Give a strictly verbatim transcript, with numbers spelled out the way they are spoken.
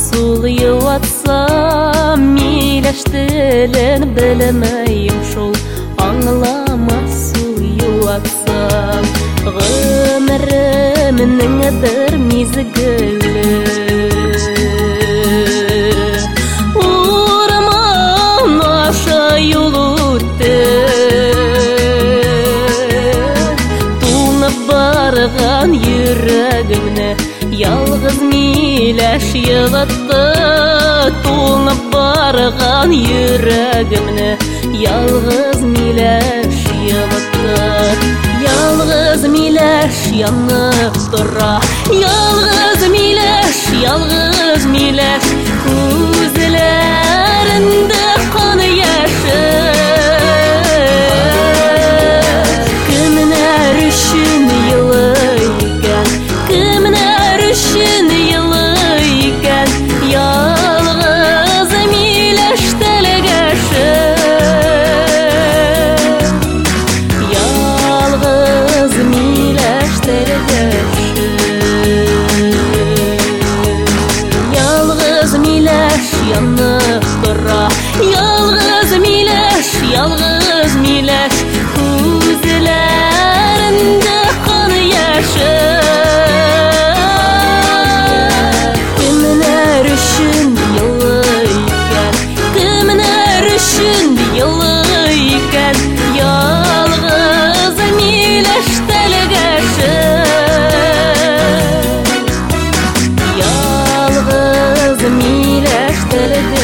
Сул юатсам миләштелен белмәйем шул, аңламас сул юатсам гомеремнең бер мизгеле. Урман аша юл үтте, туңып барган йөрәгемне ялгыз миләш йылытты. Туңып барган йөрәгемне ялгыз миләш йылытты. Ялгыз миләш янып тора, ялгыз миләш, ялгыз миләш, күзләрендә кан яше. Кемнәр өчен елый икән, кемнәр өчен елый икән, ялгыз миләш телгәше. Ялгыз миләш телгәше. Ялгыз миләш янып тора, ялгыз миләш, ялгыз миләш, күзләрендә кан яше. Кемнәр өчен елый икән, кемнәр өчен елый икән, ялгыз миләш телгәше. Ялгыз миләш телгәше.